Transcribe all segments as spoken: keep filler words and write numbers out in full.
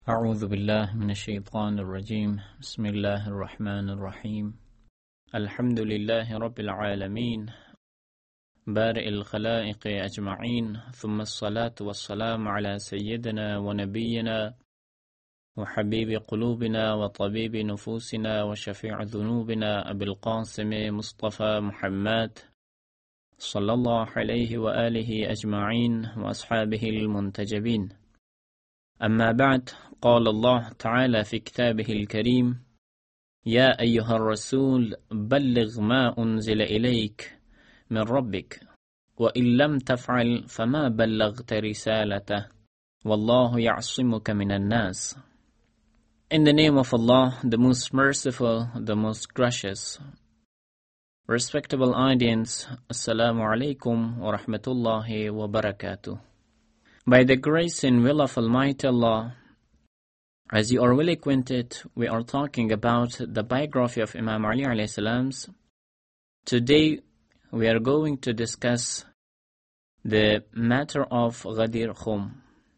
أعوذ بالله من الشيطان الرجيم بسم الله الرحمن الرحيم الحمد لله رب العالمين بارئ الخلائق أجمعين ثم الصلاة والسلام على سيدنا ونبينا وحبيب قلوبنا وطبيب نفوسنا وشفيع ذنوبنا أبي القاسم مصطفى محمد صلى الله عليه وآله أجمعين وأصحابه المنتجبين. أما بعد، قال الله تعالى في كتابه الكريم: يا أيها الرسول بلغ ما أنزل إليك من ربك وإن لم تفعل فما بلغت رسالته والله يعصمك من الناس. In the name of Allah, the most merciful, the most gracious. Respectable audience, Assalamu alaikum wa rahmatullahi wa barakatuh. By the grace and will of Almighty Allah, as you are well acquainted, we are talking about the biography of Imam Ali alayhi salams. Today, we are going to discuss the matter of Ghadir Khum,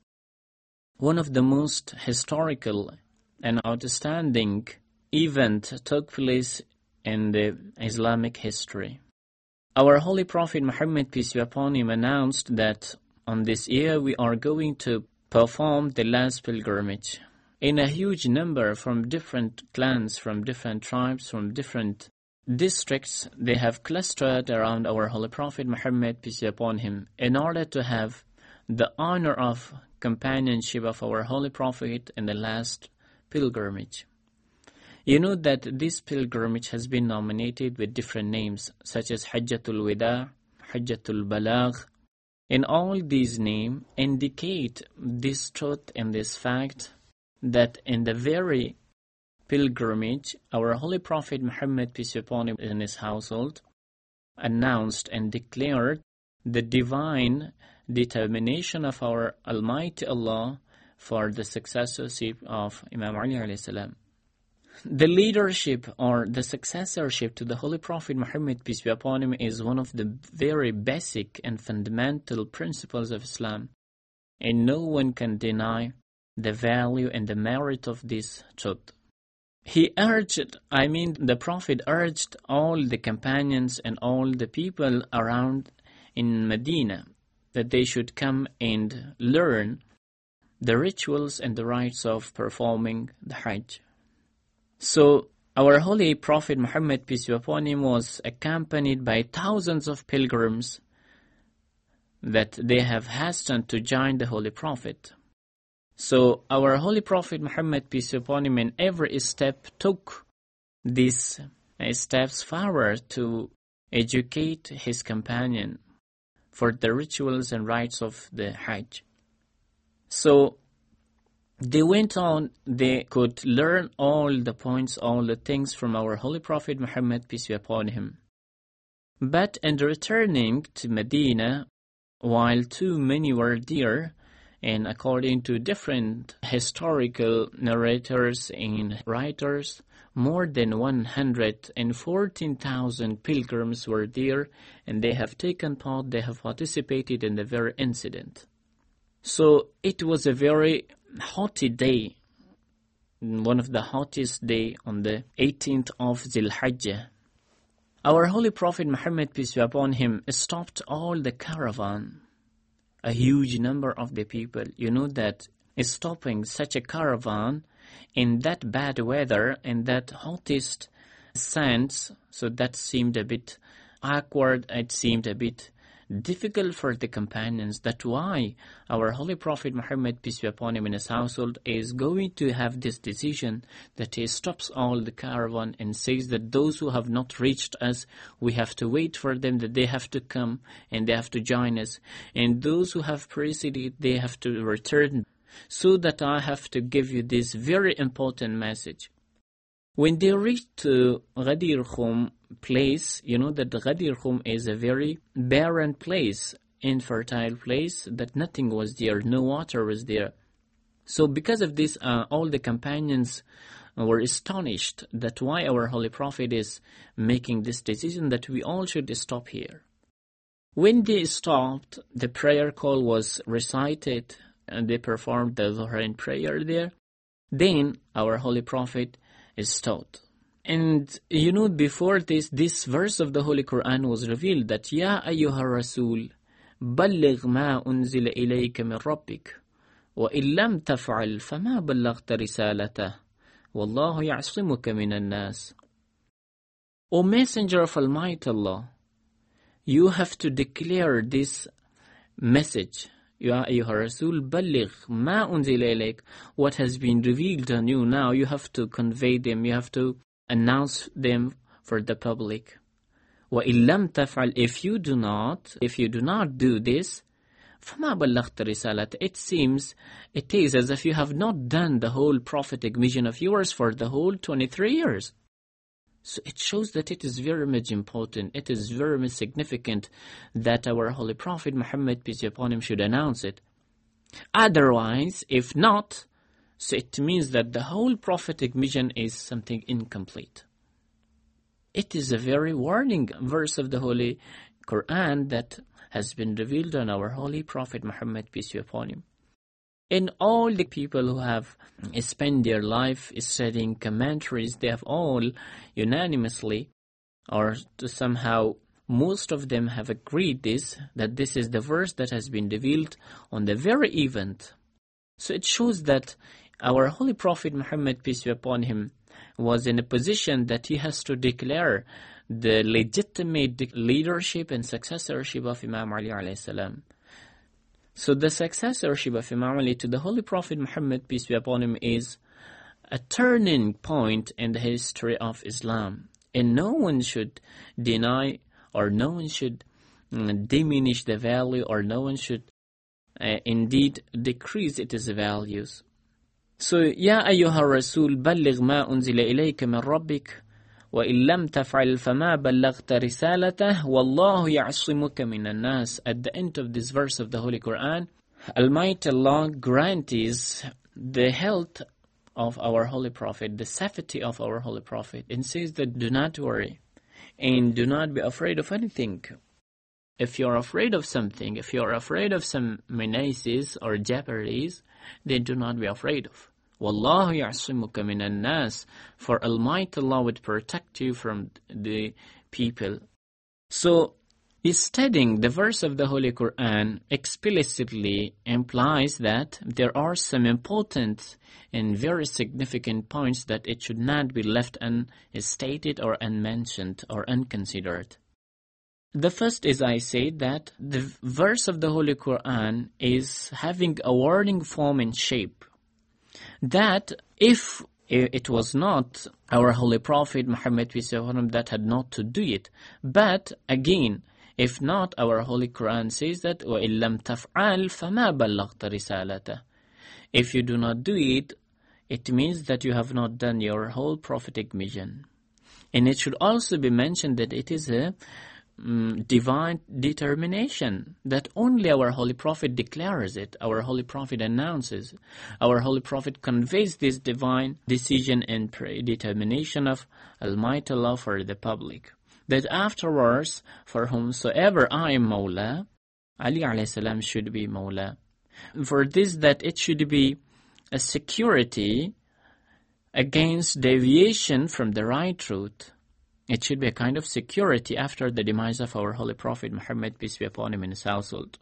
one of the most historical and outstanding event took place in the Islamic history. Our Holy Prophet Muhammad, peace be upon him, announced that on this year we are going to perform the last pilgrimage. In a huge number from different clans, from different tribes, from different districts, they have clustered around our Holy Prophet Muhammad, peace be upon him, in order to have the honor of companionship of our Holy Prophet in the last pilgrimage. You know that this pilgrimage has been nominated with different names, such as Hajjatul Wida, Hajjatul Balagh. And all these names indicate this truth and this fact that in the very pilgrimage, our Holy Prophet Muhammad, peace be upon him, and his household announced and declared the divine determination of our Almighty Allah for the successorship of Imam Ali alayhi salam. The leadership or the successorship to the Holy Prophet Muhammad, peace be upon him, is one of the very basic and fundamental principles of Islam. And no one can deny the value and the merit of this truth. He urged, I mean the Prophet urged all the companions and all the people around in Medina that they should come and learn the rituals and the rites of performing the Hajj. So, our Holy Prophet Muhammad, peace be upon him, was accompanied by thousands of pilgrims that they have hastened to join the Holy Prophet. So, our Holy Prophet Muhammad, peace be upon him, in every step took these steps forward to educate his companion for the rituals and rites of the Hajj. So, they went on, they could learn all the points, all the things from our Holy Prophet Muhammad, peace be upon him. But in returning to Medina, while too many were there, and according to different historical narrators and writers, more than one hundred fourteen thousand pilgrims were there, and they have taken part, they have participated in the very incident. So it was a very hot day, one of the hottest day on the eighteenth of Zil Hajjah. Our Holy Prophet Muhammad, peace be upon him, stopped all the caravan, a huge number of the people. You know that stopping such a caravan in that bad weather, in that hottest sands, so that seemed a bit awkward, it seemed a bit difficult for the companions. That's why our Holy Prophet Muhammad, peace be upon him, and his household is going to have this decision that he stops all the caravan and says that those who have not reached us, we have to wait for them, that they have to come and they have to join us. And those who have preceded, they have to return. So that I have to give you this very important message. When they reached to Ghadir Khum place, you know that Ghadir Khum is a very barren place, infertile place, that nothing was there, no water was there. So because of this, uh, all the companions were astonished that why our Holy Prophet is making this decision that we all should stop here. When they stopped, the prayer call was recited and they performed the Dhuhr prayer there. Then our Holy Prophet is taught. And you know, before this, this verse of the Holy Quran was revealed that Ya ayyuha Rasul, balligh ma unzila ilayka min rabbik, wa illam taf'al fama ballaghta risalatah, wallahu ya'simuka minan nas. O Messenger of Almighty Allah, you have to declare this message. Ya ayyuha Rasul, balligh ma unzila ilayk, what has been revealed on you now, you have to convey them, you have to announce them for the public. وَإِن لَمْ تَفْعَلْ, if you do not, if you do not do this, فَمَا بَلَّغْتَ رِسَالَةَ, it seems, it is as if you have not done the whole prophetic mission of yours for the whole twenty-three years. So it shows that it is very much important, it is very much significant that our Holy Prophet Muhammad, peace be upon him, should announce it. Otherwise, if not, so it means that the whole prophetic mission is something incomplete. It is a very warning verse of the Holy Quran that has been revealed on our Holy Prophet Muhammad, peace be upon him. And all the people who have spent their life studying commentaries, they have all unanimously, or somehow most of them have agreed this, that this is the verse that has been revealed on the very event. So it shows that our Holy Prophet Muhammad, peace be upon him, was in a position that he has to declare the legitimate leadership and successorship of Imam Ali alayhi salam. So the successorship of Imam Ali to the Holy Prophet Muhammad, peace be upon him, is a turning point in the history of Islam. And no one should deny, or no one should mm, diminish the value, or no one should uh, indeed decrease its values. So, Ya ayyuha Rasul, balligh ma unzila ilayka min rabbik, wa illam taf'al fama ballaghta risalatah, wallahu ya'simuka minan nas. At the end of this verse of the Holy Quran, Almighty Allah guarantees the health of our Holy Prophet, the safety of our Holy Prophet, and says that do not worry and do not be afraid of anything. If you're afraid of something, if you're afraid of some menaces or jeopardies, then do not be afraid of. Wallahu ya'simuka minan nas, for Almighty Allah would protect you from the people. So, studying the verse of the Holy Quran explicitly implies that there are some important and very significant points that it should not be left unstated or unmentioned or unconsidered. The first is, I say, that the verse of the Holy Quran is having a warning form and shape. That if it was not our Holy Prophet Muhammad peace be upon him that had not to do it, but again, if not, our Holy Quran says that وَإِن لَمْ تَفْعَلْ فَمَا بَلَّغْتَ رِسَالَتَهُ. If you do not do it, it means that you have not done your whole prophetic mission. And it should also be mentioned that it is a um, divine determination, that only our Holy Prophet declares it, our Holy Prophet announces, our Holy Prophet conveys this divine decision and determination of Almighty Allah for the public. That afterwards, for whomsoever I am Mawla, Ali alayhi salam should be Mawla. For this, that it should be a security against deviation from the right truth. It should be a kind of security after the demise of our Holy Prophet Muhammad, peace be upon him, in his household.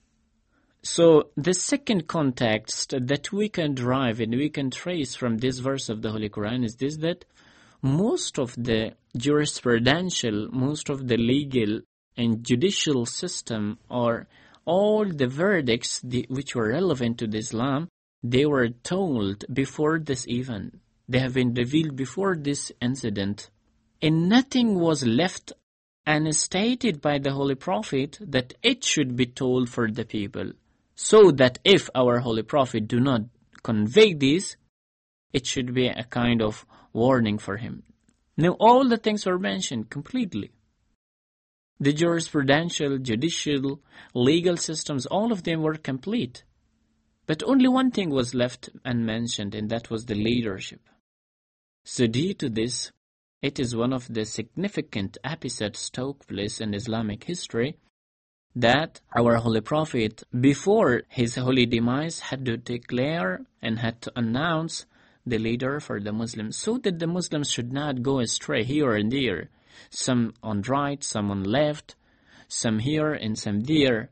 So, the second context that we can derive and we can trace from this verse of the Holy Quran is this, that most of the jurisprudential, most of the legal and judicial system, or all the verdicts the, which were relevant to Islam, they were told before this event. They have been revealed before this incident. And nothing was left unstated by the Holy Prophet that it should be told for the people. So that if our Holy Prophet do not convey this, it should be a kind of warning for him. Now all the things were mentioned completely. The jurisprudential, judicial, legal systems, all of them were complete. But only one thing was left unmentioned, and that was the leadership. So due to this, it is one of the significant episodes took place in Islamic history that our Holy Prophet, before his holy demise, had to declare and had to announce the leader for the Muslims, so that the Muslims should not go astray here and there, some on right, some on left, some here and some there,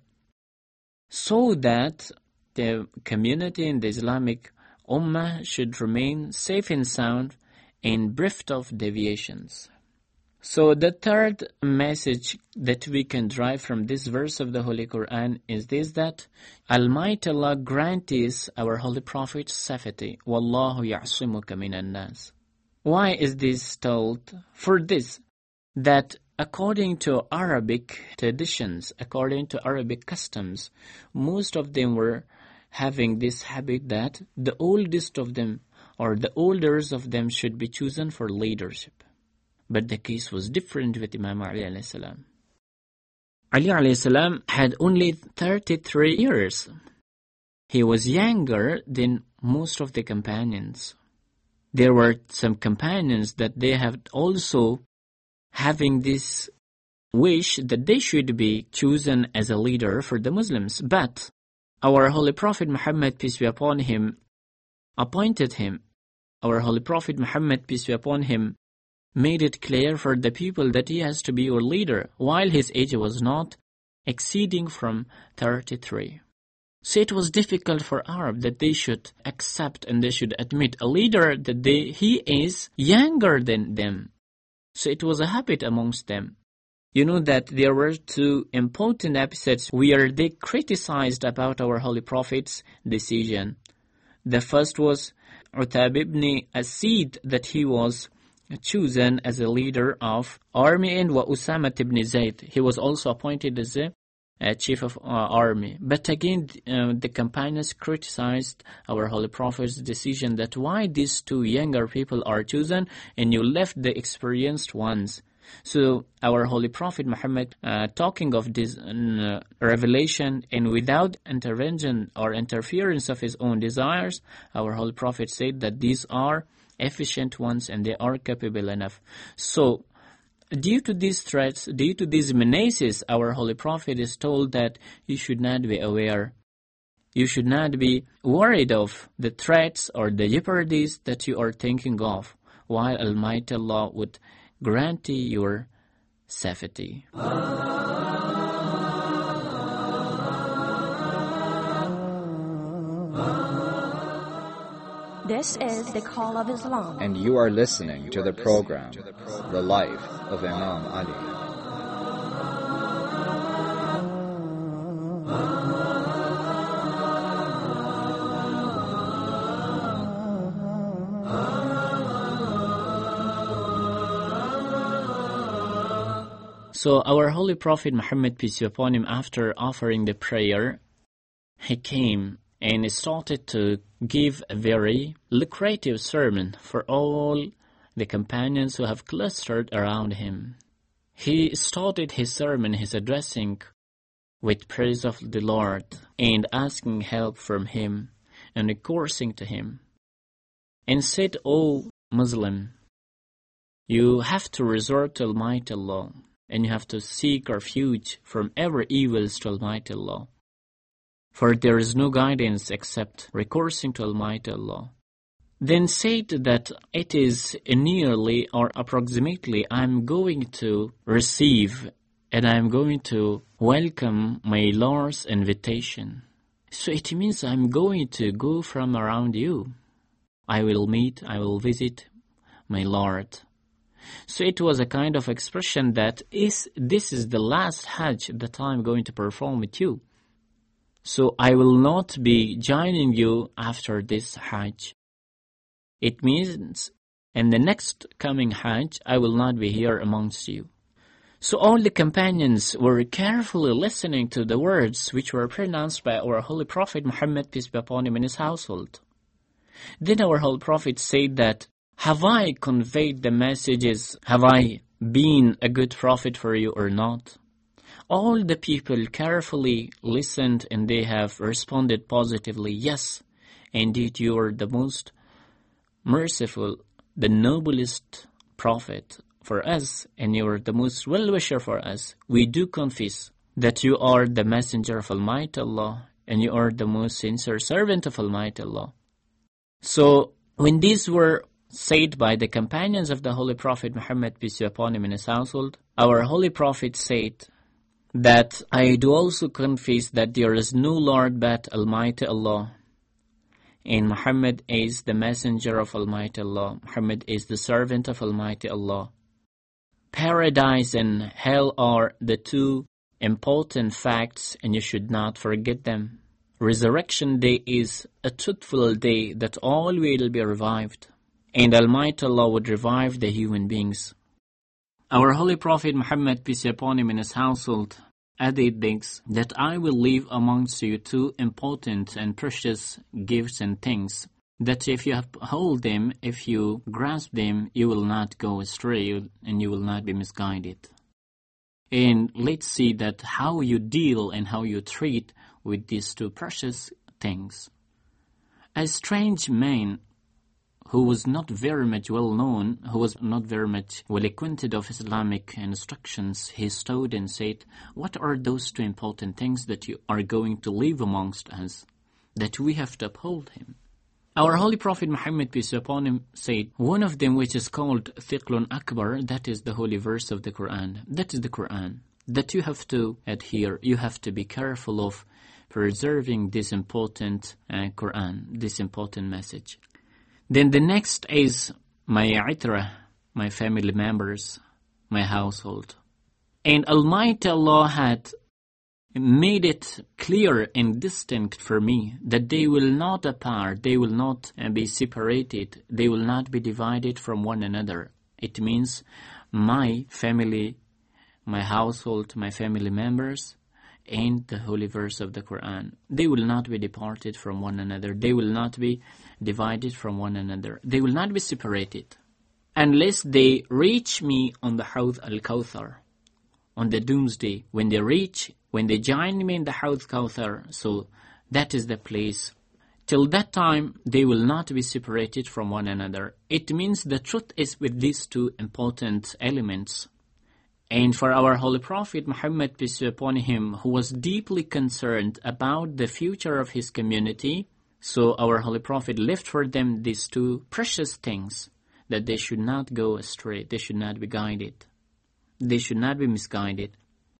so that the community in the Islamic Ummah should remain safe and sound and bereft of deviations. So the third message that we can derive from this verse of the Holy Quran is this, that Almighty Allah grantees our Holy Prophet safety. Wallahu ya'simuka minan nas. Why is this told? For this, that according to Arabic traditions, according to Arabic customs, most of them were having this habit that the oldest of them or the elders of them should be chosen for leadership. But the case was different with Imam Ali alayhi salam. Ali alayhi salam had only thirty-three years. He was younger than most of the companions. There were some companions that they have also having this wish that they should be chosen as a leader for the Muslims. But our Holy Prophet Muhammad, peace be upon him, appointed him. Our Holy Prophet Muhammad, peace be upon him, made it clear for the people that he has to be your leader, while his age was not exceeding from thirty-three. So it was difficult for Arab that they should accept and they should admit a leader that they, he is younger than them. So it was a habit amongst them. You know that there were two important episodes where they criticized about our Holy Prophet's decision. The first was Utab ibn Asid, that he was chosen as a leader of army, and wa Usama ibn Zayd, he was also appointed as a uh, chief of uh, army. But again, uh, the companions criticized our Holy Prophet's decision, that why these two younger people are chosen and you left the experienced ones. So our Holy Prophet Muhammad, uh, talking of this uh, revelation and without intervention or interference of his own desires, our Holy Prophet said that these are efficient ones and they are capable enough. So due to these threats, due to these menaces, our Holy Prophet is told that you should not be aware. You should not be worried of the threats or the jeopardies that you are thinking of, while Almighty Allah would grant your safety. This is the Call of Islam. And you are listening to the program, The Life of Imam Ali. So our Holy Prophet Muhammad, peace be upon him, after offering the prayer, he came and started to give a very lucrative sermon for all the companions who have clustered around him. He started his sermon, his addressing, with praise of the Lord and asking help from him and recourse to him, and said, O Muslim, you have to resort to Almighty Allah, and you have to seek refuge from every evils to Almighty Allah. For there is no guidance except recoursing to Almighty Allah. Then said that it is nearly or approximately I am going to receive and I am going to welcome my Lord's invitation. So it means I am going to go from around you. I will meet, I will visit my Lord. So it was a kind of expression that is this is the last Hajj that I am going to perform with you. So I will not be joining you after this Hajj. It means in the next coming Hajj, I will not be here amongst you. So all the companions were carefully listening to the words which were pronounced by our Holy Prophet Muhammad, peace be upon him, in his household. Then our Holy Prophet said that, have I conveyed the messages? Have I been a good prophet for you or not? All the people carefully listened and they have responded positively, yes, indeed you are the most merciful, the noblest prophet for us, and you are the most well-wisher for us. We do confess that you are the messenger of Almighty Allah and you are the most sincere servant of Almighty Allah. So When these were said by the companions of the Holy Prophet Muhammad, peace be upon him, in his household, our Holy Prophet said that I do also confess that there is no Lord but Almighty Allah, and Muhammad is the messenger of Almighty Allah. Muhammad is the servant of Almighty Allah. Paradise and hell are the two important facts, and you should not forget them. Resurrection Day is a truthful day that all will be revived, and Almighty Allah would revive the human beings. Our Holy Prophet Muhammad, peace be upon him, in his household added this, that I will leave amongst you two important and precious gifts and things, that if you hold them, if you grasp them, you will not go astray and you will not be misguided. And let's see that how you deal and how you treat with these two precious things. A strange man who was not very much well known, who was not very much well acquainted of Islamic instructions, he stood and said, what are those two important things that you are going to leave amongst us, that we have to uphold him? Our Holy Prophet Muhammad, peace be upon him, said, one of them, which is called Thiqlun Akbar, that is the holy verse of the Quran. That is the Quran, that you have to adhere, you have to be careful of preserving this important uh, Quran, this important message. Then the next is my itra, my family members, my household. And Almighty Allah had made it clear and distinct for me that they will not apart, they will not uh, be separated, they will not be divided from one another. It means my family, my household, my family members, and the holy verse of the Quran. They will not be departed from one another. They will not be divided from one another. They will not be separated unless they reach me on the Hawd al-Kawthar, on the doomsday. When they reach, when they join me in the Hawd al-Kawthar, so that is the place. Till that time, they will not be separated from one another. It means the truth is with these two important elements. And for our Holy Prophet Muhammad, peace be upon him, who was deeply concerned about the future of his community, so our Holy Prophet left for them these two precious things, that they should not go astray, they should not be guided, they should not be misguided.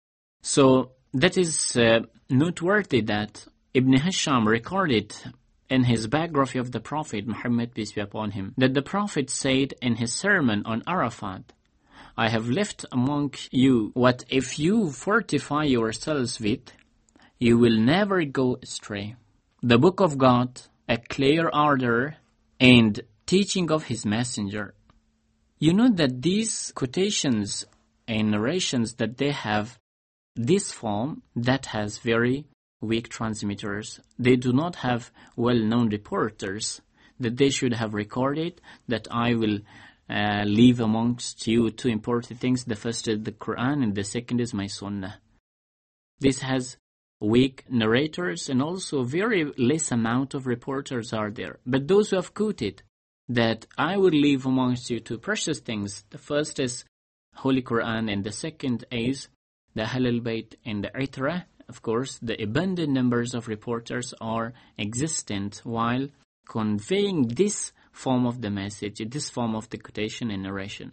So that is uh, noteworthy that Ibn Hisham recorded in his biography of the Prophet Muhammad, peace be upon him, that the Prophet said in his sermon on Arafat, I have left among you what if you fortify yourselves with, you will never go astray. The Book of God, a clear order, and teaching of His Messenger. You know that these quotations and narrations that they have this form that has very weak transmitters. They do not have well-known reporters that they should have recorded that I will Uh, leave amongst you two important things. The first is the Quran and the second is my Sunnah. This has weak narrators and also very less amount of reporters are there. But those who have quoted that I will leave amongst you two precious things. The first is Holy Quran and the second is the Ahlul Bayt and the Itra. Of course, the abundant numbers of reporters are existent while conveying this form of the message, this form of the quotation and narration.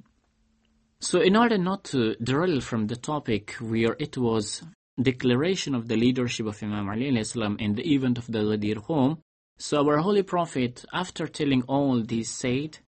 So in order not to derail from the topic where it was declaration of the leadership of Imam Ali alayhi salam in the event of the Ghadir Khum, so our Holy Prophet, after telling all this, said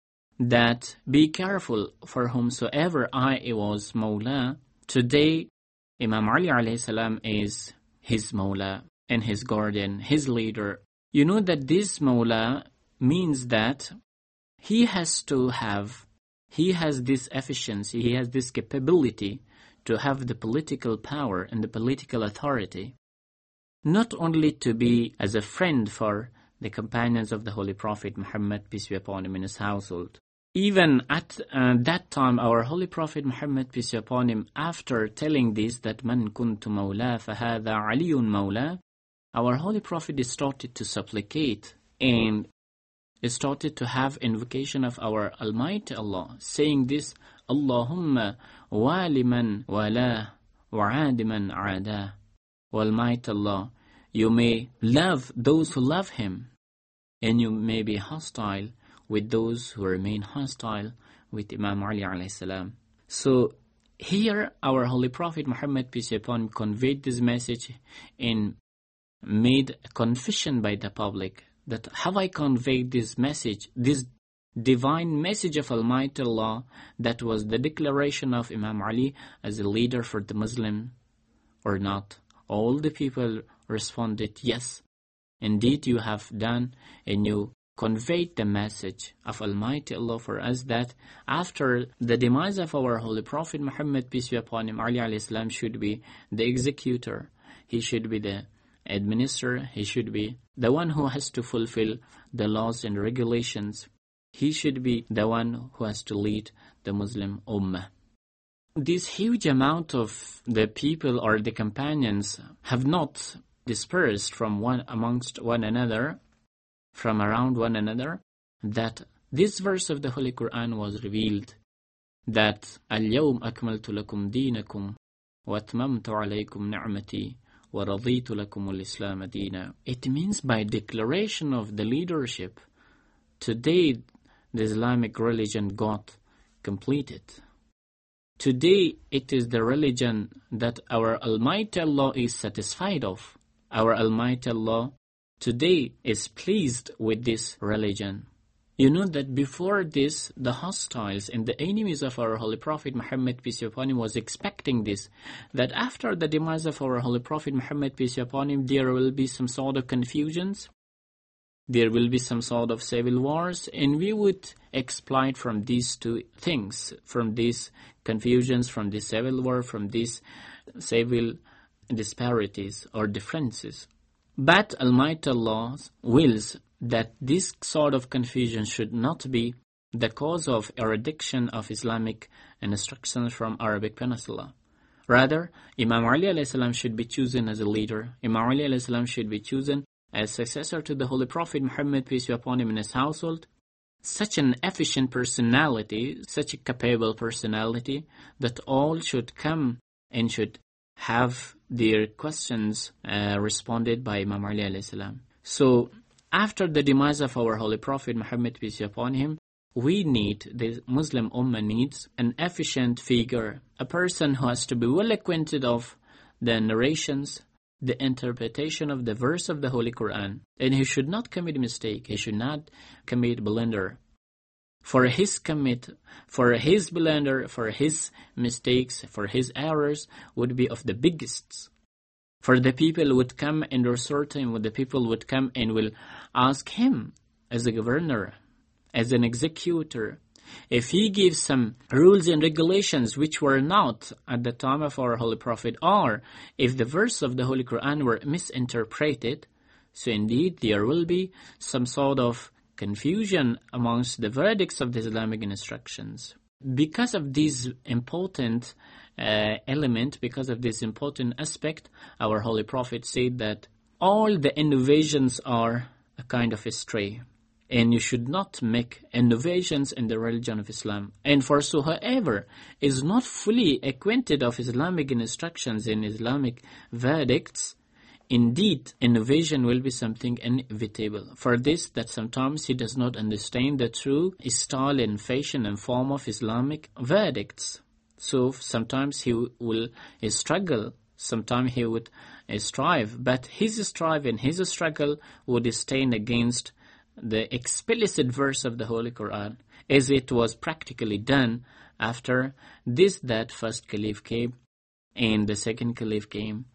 that be careful for whomsoever I was Mawla. Today, Imam Ali alayhi salam is his Mawla and his guardian, his leader. You know that this Mawla means that he has to have, he has this efficiency, he has this capability to have the political power and the political authority, not only to be as a friend for the companions of the Holy Prophet Muhammad, peace be upon him, in his household. Even at uh, that time, our Holy Prophet Muhammad, peace be upon him, after telling this, that man kuntu mawla fahadha aliyun mawla, our Holy Prophet started to supplicate and started to have invocation of our Almighty Allah, saying this, Allahumma waliman wala wa'adiman aada. Almighty Allah, you may love those who love Him, and you may be hostile with those who remain hostile with Imam Ali alayhi salam. So here our Holy Prophet Muhammad, peace be upon him, conveyed this message and made a confession by the public that have I conveyed this message, this divine message of Almighty Allah, that was the declaration of Imam Ali as a leader for the Muslim, or not? All the people responded, yes, indeed you have done, and you conveyed the message of Almighty Allah for us, that after the demise of our Holy Prophet Muhammad, peace be upon him, Ali alayhi salam should be the executor, he should be the administrator, he should be the one who has to fulfill the laws and regulations, he should be the one who has to lead the Muslim Ummah. This huge amount of the people or the companions have not dispersed from one amongst one another, from around one another, that this verse of the Holy Quran was revealed, that Al-Yawm akmaltu lakum deenakum wa atmamtu alaykum ni'mati wa raditu lakum al-Islam deena. It means by declaration of the leadership, today the Islamic religion got completed. Today it is the religion that our Almighty Allah is satisfied of. Our Almighty Allah today is pleased with this religion. You know that before this, the hostiles and the enemies of our Holy Prophet Muhammad, peace be upon him, was expecting this, that after the demise of our Holy Prophet Muhammad, peace be upon him, there will be some sort of confusions, there will be some sort of civil wars, and we would exploit from these two things, from these confusions, from this civil war, from these civil disparities or differences. But Almighty Allah wills that this sort of confusion should not be the cause of eradication of Islamic instructions from Arabic Peninsula. Rather, Imam Ali alayhi salam should be chosen as a leader. Imam Ali alayhi salam should be chosen as successor to the Holy Prophet Muhammad, peace be upon him, in his household. Such an efficient personality, such a capable personality, that all should come and should have their questions uh, responded by Imam Ali alayhi salam. So, after the demise of our Holy Prophet Muhammad, peace be upon him, we need, the Muslim Ummah needs, an efficient figure, a person who has to be well acquainted of the narrations, the interpretation of the verse of the Holy Quran, and he should not commit a mistake, he should not commit blunder. For his commit, for his blunder, for his mistakes, for his errors would be of the biggest. For the people would come and resort to him, the people would come and will ask him as a governor, as an executor, if he gives some rules and regulations which were not at the time of our Holy Prophet, or if the verse of the Holy Quran were misinterpreted, so indeed there will be some sort of confusion amongst the verdicts of the Islamic instructions. Because of this important uh, element, because of this important aspect, our Holy Prophet said that all the innovations are a kind of astray, and you should not make innovations in the religion of Islam. And for so whoever is not fully acquainted of Islamic instructions and Islamic verdicts, indeed, innovation will be something inevitable. For this, that sometimes he does not understand the true style and fashion and form of Islamic verdicts. So sometimes he will struggle, sometimes he would strive, but his strive and his struggle would stand against the explicit verse of the Holy Quran, as it was practically done after this, that first Caliph came and the second Caliph came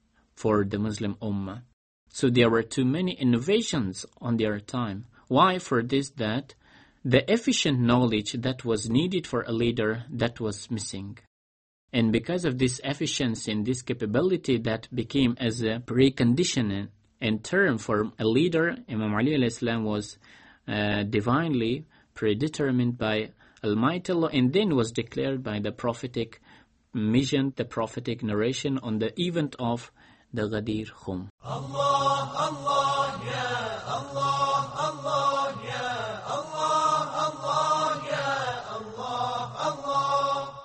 for the Muslim Ummah. So there were too many innovations on their time. Why? For this, that the efficient knowledge that was needed for a leader, that was missing. And because of this efficiency and this capability that became as a precondition and term for a leader, Imam Ali alayhi salam was uh, divinely predetermined by Almighty Allah, and then was declared by the prophetic mission, the prophetic narration on the event of the Ghadir Khum. Allah, Allah, ya Allah, Allah, ya Allah, Allah, ya Allah, Allah,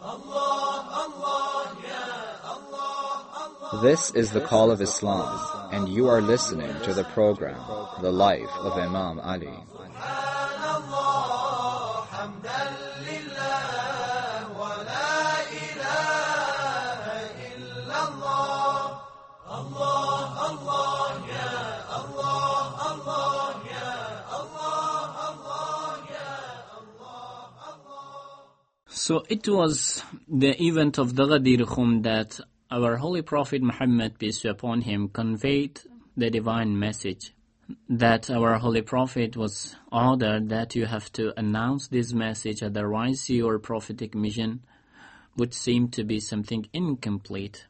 Allah, Allah, ya Allah, Allah. This is the Call of Islam, and you are listening to the program, The Life of Imam Ali. So it was the event of the Ghadir Khum that our Holy Prophet Muhammad, peace be upon him, conveyed the divine message. That our Holy Prophet was ordered that you have to announce this message, otherwise your prophetic mission would seem to be something incomplete.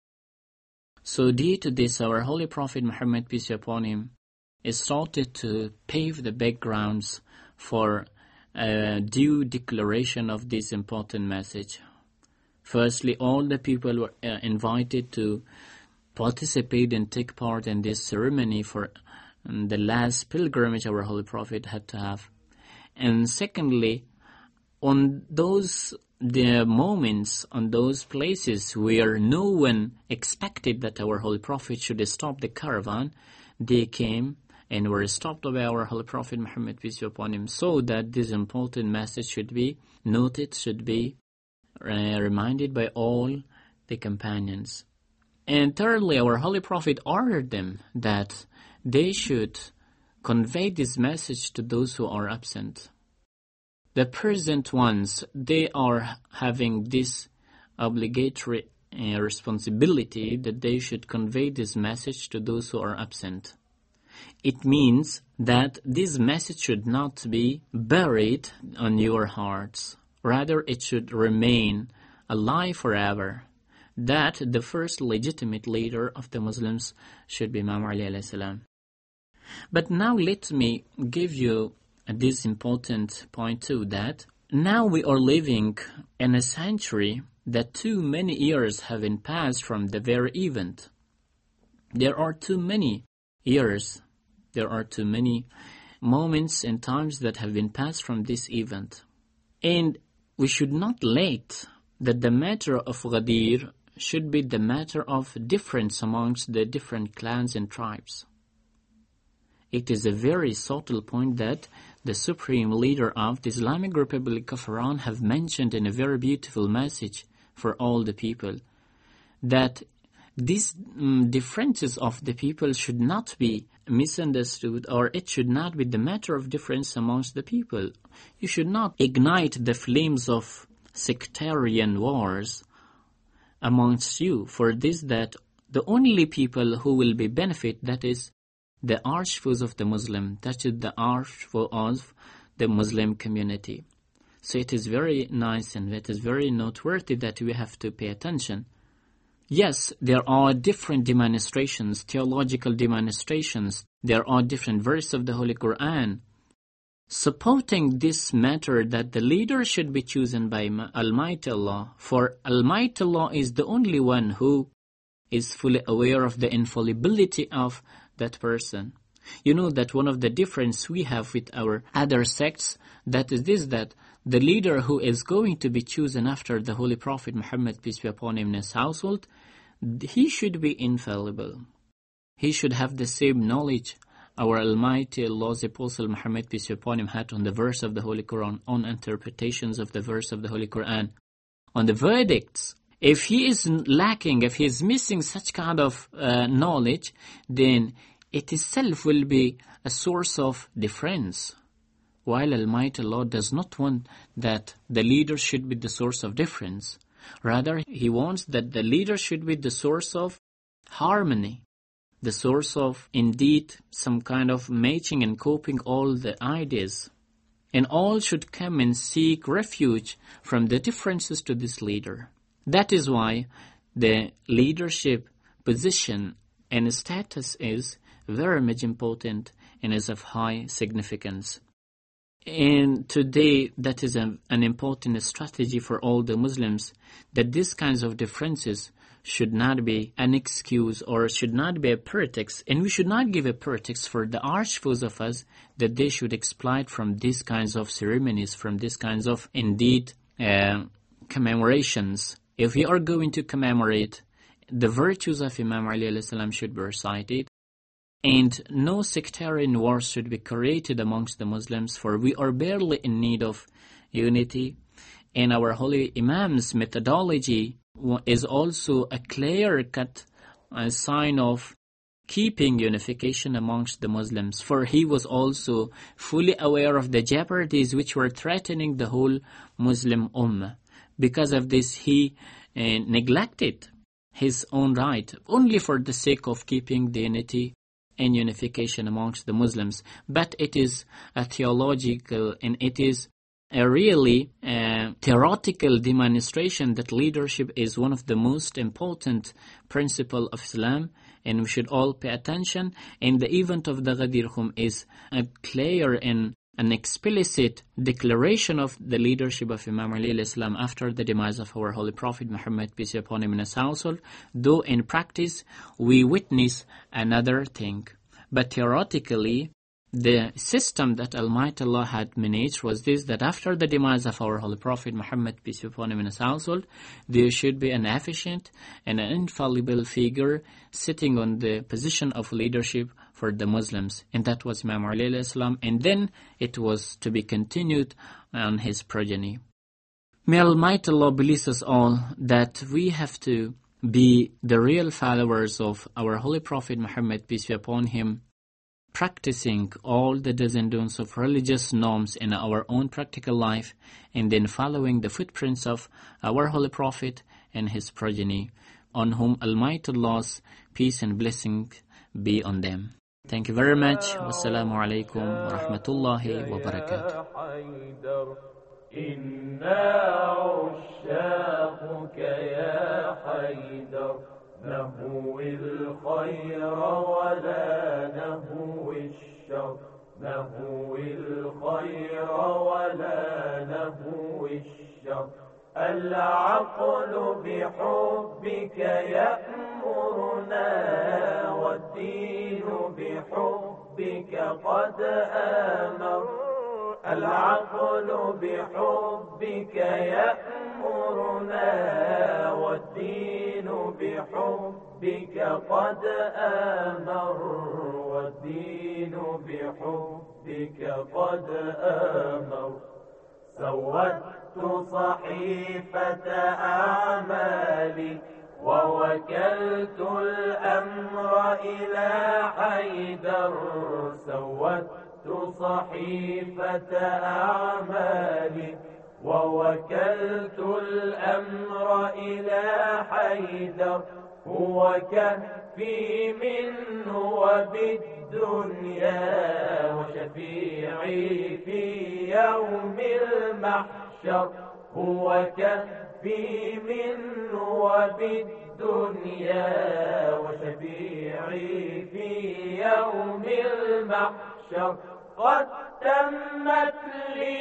So due to this, our Holy Prophet Muhammad, peace be upon him, is started to pave the backgrounds for a due declaration of this important message. Firstly, all the people were uh, invited to participate and take part in this ceremony for um, the last pilgrimage our Holy Prophet had to have. And secondly, on those the moments, on those places where no one expected that our Holy Prophet should stop the caravan, they came and were stopped by our Holy Prophet Muhammad, peace be upon him, so that this important message should be noted, should be uh, reminded by all the companions. And thirdly, our Holy Prophet ordered them that they should convey this message to those who are absent. The present ones, they are having this obligatory uh, responsibility that they should convey this message to those who are absent. It means that this message should not be buried on your hearts. Rather, it should remain alive forever. That the first legitimate leader of the Muslims should be Imam Ali alayhi salam. But now let me give you this important point too, that now we are living in a century that too many years have been passed from the very event. There are too many years, there are too many moments and times that have been passed from this event. And we should not let that the matter of Ghadir should be the matter of difference amongst the different clans and tribes. It is a very subtle point that the supreme leader of the Islamic Republic of Iran have mentioned in a very beautiful message for all the people, that these um, differences of the people should not be misunderstood, or it should not be the matter of difference amongst the people. You should not ignite the flames of sectarian wars amongst you. For this, that the only people who will be benefit, that is the archfoes of the Muslim, that is the archfoe of the Muslim community. So it is very nice and it is very noteworthy that we have to pay attention. Yes, there are different demonstrations, theological demonstrations. There are different verses of the Holy Quran supporting this matter that the leader should be chosen by Almighty Allah. For Almighty Allah is the only one who is fully aware of the infallibility of that person. You know that one of the differences we have with our other sects, that is this, that the leader who is going to be chosen after the Holy Prophet Muhammad, peace be upon him, in his household, he should be infallible. He should have the same knowledge our Almighty Allah's Apostle Muhammad, peace be upon him, had on the verse of the Holy Quran, on interpretations of the verse of the Holy Quran, on the verdicts. If he is lacking, if he is missing such kind of uh, knowledge, then it itself will be a source of difference. While Almighty Allah does not want that the leader should be the source of difference. Rather, He wants that the leader should be the source of harmony, the source of, indeed, some kind of matching and coping all the ideas. And all should come and seek refuge from the differences to this leader. That is why the leadership position and status is very much important and is of high significance. And today, that is a, an important strategy for all the Muslims, that these kinds of differences should not be an excuse or should not be a pretext, and we should not give a pretext for the archfoes of us that they should exploit from these kinds of ceremonies, from these kinds of, indeed, uh, commemorations. If we are going to commemorate, the virtues of Imam Ali alayhi salam should be recited, and no sectarian wars should be created amongst the Muslims, for we are barely in need of unity. And our holy Imam's methodology is also a clear-cut uh, sign of keeping unification amongst the Muslims, for he was also fully aware of the jeopardies which were threatening the whole Muslim Ummah. Because of this, he uh, neglected his own right only for the sake of keeping the unity and unification amongst the Muslims. But it is a theological and it is a really uh, theoretical demonstration that leadership is one of the most important principles of Islam, and we should all pay attention. And the event of the Ghadir Khum is a clear and an explicit declaration of the leadership of Imam Ali alayhi salam after the demise of our Holy Prophet Muhammad, peace be upon him, in his household, though in practice we witness another thing. But theoretically, the system that Almighty Allah had managed was this, that after the demise of our Holy Prophet Muhammad, peace be upon him, in his household, there should be an efficient and an infallible figure sitting on the position of leadership for the Muslims. And that was Imam Ali alayhi salam, and then it was to be continued on his progeny. May Almighty Allah bless us all that we have to be the real followers of our Holy Prophet Muhammad, peace be upon him, practicing all the do's and don'ts of religious norms in our own practical life, and then following the footprints of our Holy Prophet and his progeny, on whom Almighty Allah's peace and blessing be on them. Thank you very much. Wassalamu alaikum wa rahmatullahi wa barakatuh. نهو الخير ولا نهو الشر نهو الخير ولا نهو الشر العقل بحبك يأمرنا والدين بحبك قد آمر العقل بحبك يأمرنا والدين بحبك قد آمر والدين بحبك قد آمر سودت صحيفة أعمالي ووكلت الأمر إلى حيدر سودت صحيفة أعمالي ووكلت الأمر إلى حيدر هو كفي منه وبالدنيا وشفيعي في يوم المحشر هو كفي منه وبالدنيا وشفيعي في يوم المحشر قد تمت لي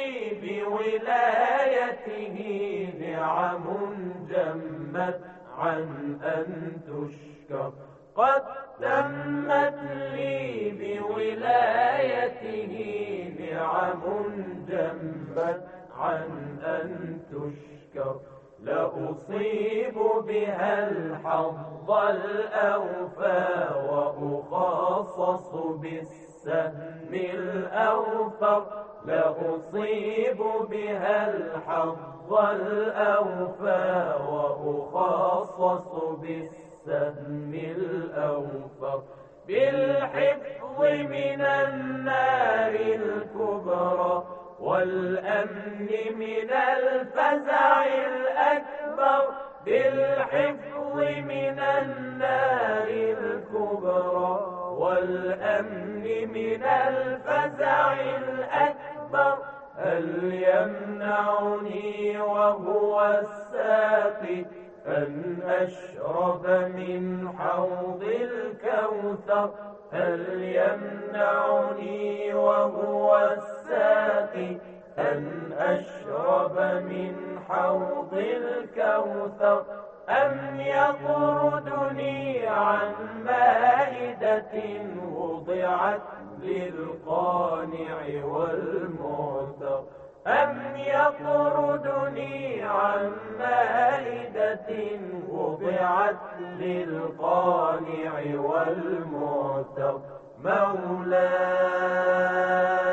بولايته نعم جمت عن أن تشكر قد تمت لي بولايته نعم جمت عن أن تشكر لأصيب بها الحظ الأوفى وأخصص بالسهم الأوفر لأصيب بها الحظ الأوفى وأخصص بالسهم الأوفر بالحفظ من النار الكبرى والأمن من الفزع الأكبر بالحفظ من النار الكبرى والأمن من الفزع الأكبر هل يمنعني وهو الساقي أن أشرب من حوض الكوثر هل يمنعني وهو الساقي أن أشرب من حوض الكوثر أم يطردني عن مائدة وضعت للقانع والمعتر أم يطردني عن مائدة وضعت للقانع والمعتر مولاي